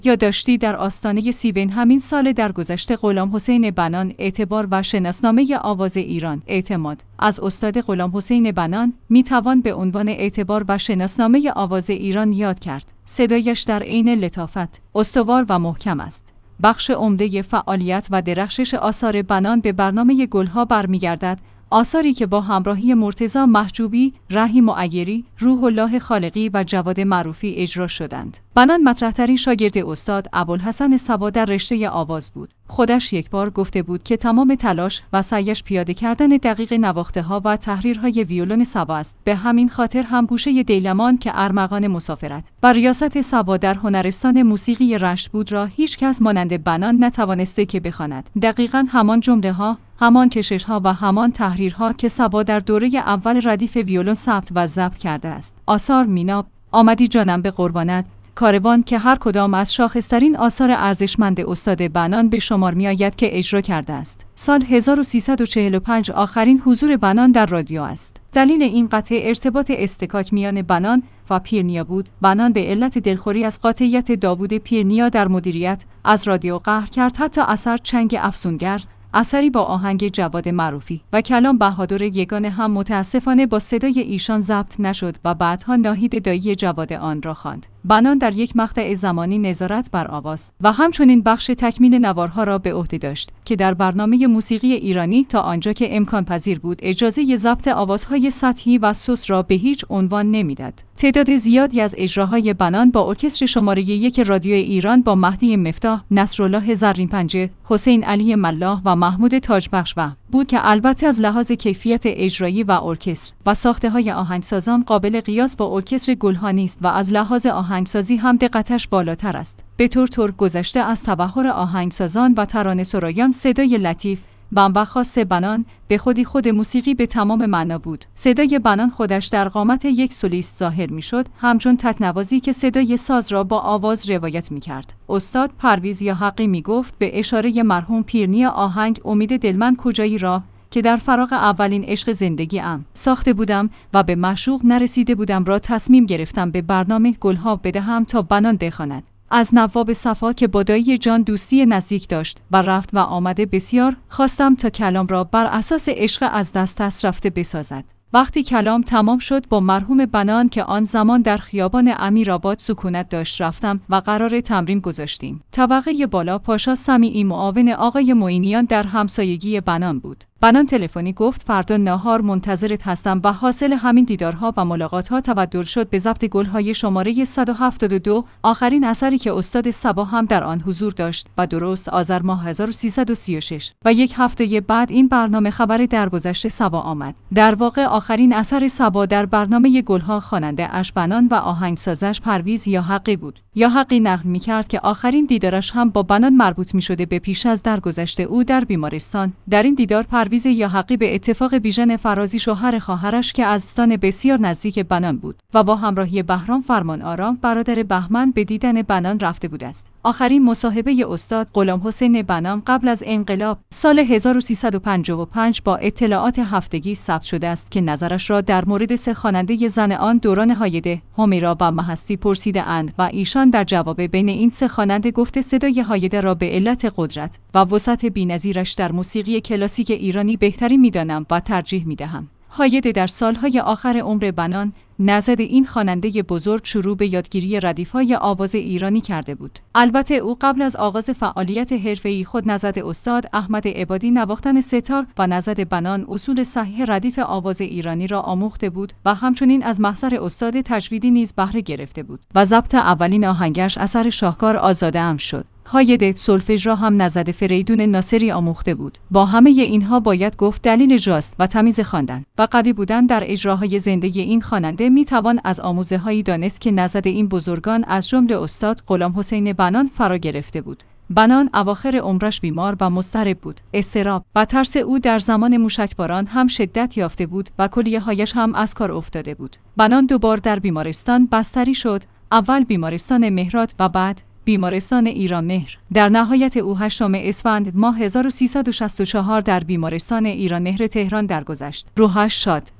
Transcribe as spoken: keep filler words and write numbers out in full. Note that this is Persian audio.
یادداشتی در آستانه سی همین سال درگذشته غلامحسین بنان اعتبار و شناسنامه آواز ایران اعتماد از استاد غلامحسین بنان میتوان به عنوان اعتبار و شناسنامه آواز ایران یاد کرد. صدایش در عین لطافت استوار و محکم است. بخش عمده فعالیت و درخشش آثار بنان به برنامه گلها برمیگردد، آثاری که با همراهی مرتضی محجوبی، رحیم معیری، روح الله خالقی و جواد معروفی اجرا شدند. بنان مطرح‌ترین شاگرد استاد ابوالحسن صبا در رشته آواز بود. خودش یک بار گفته بود که تمام تلاش و سعیش پیاده کردن دقیق نواخته‌ها و تحریرهای ویولن صبا است. به همین خاطر هم گوشه دیلمان که ارمغان مسافرت و ریاست صبا در هنرستان موسیقی رشت بود را هیچ کس مانند بنان نتوانسته که بخواند. دقیقاً همان جمله‌ها، همان کشش‌ها و همان تحریرها که صبا در دوره اول ردیف ویولن ثبت و ضبط کرده است. آثار میناب، آمدی جانم به قربانت، کاروان که هر کدام از شاخص‌ترین آثار ارزشمند استاد بنان به شمار می‌آید که اجرا کرده است. سال هزار و سیصد و چهل و پنج آخرین حضور بنان در رادیو است. دلیل این قطع ارتباط استکاک میان بنان و پیرنیا بود. بنان به علت دلخوری از قاطعیت داوود پیرنیا در مدیریت از رادیو قهر کرد، حتی اثر چنگ افسونگر، اثری با آهنگ جواد معروفی و کلام بهادر یگانه هم متاسفانه با صدای ایشان ضبط نشد و بعدها ناهید دایی جواد آن را خواند. بنان در یک مقطع زمانی نظارت بر آواز و همچنین بخش تکمیل نوارها را به عهده داشت که در برنامه موسیقی ایرانی تا آنجا که امکان پذیر بود اجازه ضبط آوازهای سطحی و سوس را به هیچ عنوان نمیداد. تعداد زیادی از اجراهای بنان با ارکستر شماره یک رادیو ایران با مهدی مفتاح، نصرالله زرین‌پنجه، حسین علی ملاح و محمود تاجبخش بود که البته از لحاظ کیفیت اجرایی و ارکستر و ساخته‌های آهنگسازان قابل قیاس با ارکستر گلها نیست و از لحاظ آهنگسازی هم دقتش بالاتر است. به طور طور گذشته از تبحر آهنگسازان و ترانه‌سرایان، صدای لطیف بنبه خاص بنان به خودی خود موسیقی به تمام معنا بود. صدای بنان خودش در قامت یک سولیست ظاهر می‌شد، همچون تکنوازی که صدای ساز را با آواز روایت می‌کرد. استاد پرویز یاحقی می‌گفت به اشاره مرحوم پیرنیا آهنگ امید دلمن کجایی را که در فراق اولین عشق زندگی‌ام ساخته بودم و به معشوق نرسیده بودم را تصمیم گرفتم به برنامه گلها بدهم تا بنان بخواند. از نواب صفا که با دایی جان دوستی نزدیک داشت و رفت و آمده بسیار، خواستم تا کلام را بر اساس عشق از دست دست رفته بسازد. وقتی کلام تمام شد با مرحوم بنان که آن زمان در خیابان امیرآباد سکونت داشت رفتم و قرار تمرین گذاشتیم. طبقه بالا پاشا سمیعی معاون آقای معینیان در همسایگی بنان بود. بنان تلفنی گفت فردا ناهار منتظرت هستم و حاصل همین دیدارها و ملاقاتها تبدل شد به ضبط گلهای شماره صد و هفتاد و دو، آخرین اثری که استاد صبا هم در آن حضور داشت و درست آذر ماه هزار و سیصد و سی و شش و یک هفته بعد این برنامه خبر درگذشت صبا آمد. در واقع آخرین اثر صبا در برنامه گلها خواننده اش بنان و آهنگسازش پرویز یاحقی بود. یاحقی نقل می‌کرد که آخرین دیدارش هم با بنان مربوط می‌شده به پیش از درگذشت او در بیمارستان. در این دیدار پرویز یاحقی به اتفاق بیژن فرازی شوهر خواهرش که از استان بسیار نزدیک بنان بود و با همراهی بهرام فرمان آرام برادر بهمن به دیدن بنان رفته بود است. آخرین مصاحبه استاد غلامحسین بنان قبل از انقلاب سال هزار و سیصد و پنجاه و پنج با اطلاعات هفتگی ثبت شده است که نظرش را در مورد سه خواننده زن آن دوران هایده، همیرا و مهستی پرسیده اند و ایشان در جواب بین این سه خواننده گفته صدای هایده را به علت قدرت و وسعت بی‌نظیرش در موسیقی کلاسیک ایرانی بهتری می‌دانم و ترجیح می‌دهم. هایده در سالهای آخر عمر بنان نزد این خواننده بزرگ شروع به یادگیری ردیف‌های آواز ایرانی کرده بود. البته او قبل از آغاز فعالیت حرفه‌ای خود نزد استاد احمد عبادی نواختن ستار و نزد بنان اصول صحیح ردیف آواز ایرانی را آموخته بود و همچنین از محضر استاد تجویدی نیز بهره گرفته بود و ضبط اولین آهنگش اثر شاهکار آزاده‌ام شد. هایده سولفژ را هم نزد فریدون ناصری آموخته بود. با همه اینها باید گفت دلیل جاست و تمیز خواندن و قوی بودن در اجراهای زنده این خواننده میتوان از آموزه‌هایی دانست که نزد این بزرگان از جمله استاد غلامحسین بنان فرا گرفته بود. بنان اواخر عمرش بیمار و مضطرب بود. اضطراب و ترس او در زمان موشکباران هم شدت یافته بود و کلیه‌هایش هم از کار افتاده بود. بنان دوبار در بیمارستان بستری شد، اول بیمارستان مهرات و بعد بیمارستان ایرانمهر. در نهایت او هشتم اسفند ماه هزار و سیصد و شصت و چهار در بیمارستان ایرانمهر تهران درگذشت. روحش شاد.